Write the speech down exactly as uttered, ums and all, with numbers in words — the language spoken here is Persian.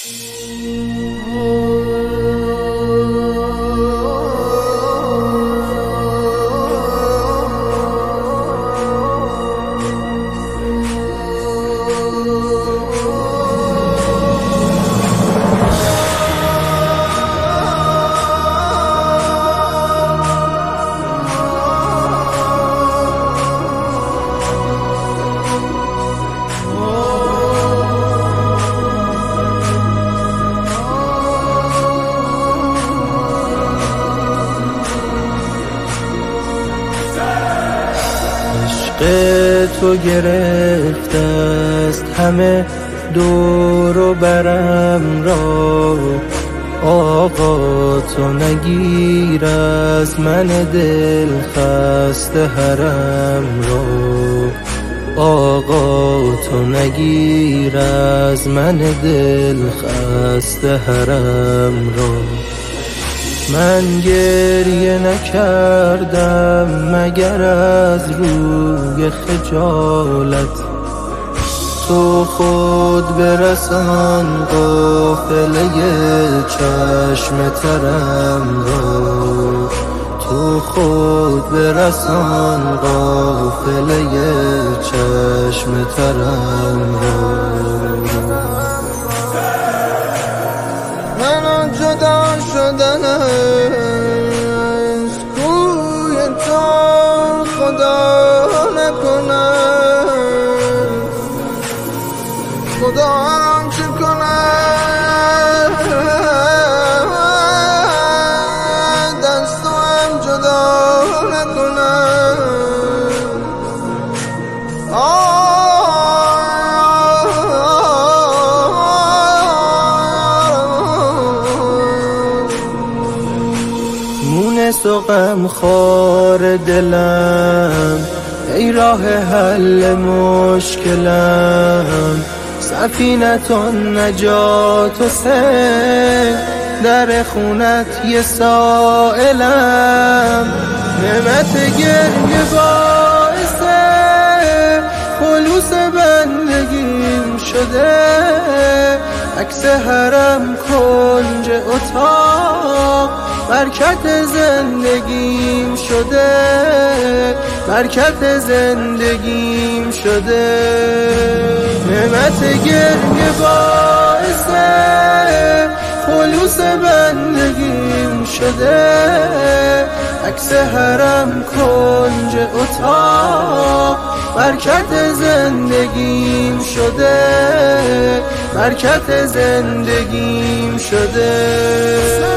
تو گرفته است همه دور و برم را، آقا تو نگیر از من دل خسته حرم را، آقا تو نگیر از من دل خسته حرم را. من گریه نکردم مگر از روی خجالت، تو خود برسان قافله چشم ترم را، تو خود برسان قافله چشم ترم را. من جدا شدن از کوی تو خدا نکنه، خدا هم چه کنه دست تو هم جدا نکنه. مونس و غم خار دلم ای راه حل مشکلم، سفینتون نجات و سیل در خونت یه سائلم، نعمت گریه باعث خلوص بندگیم شده، عکس حرم کنج اتاق برکت زندگیم شده، برکت زندگیم شده. نعمت گریه باعث خلوص بندگیم شده، عکس حرم کنج اتاق برکت زندگیم شده، برکت زندگیم شده.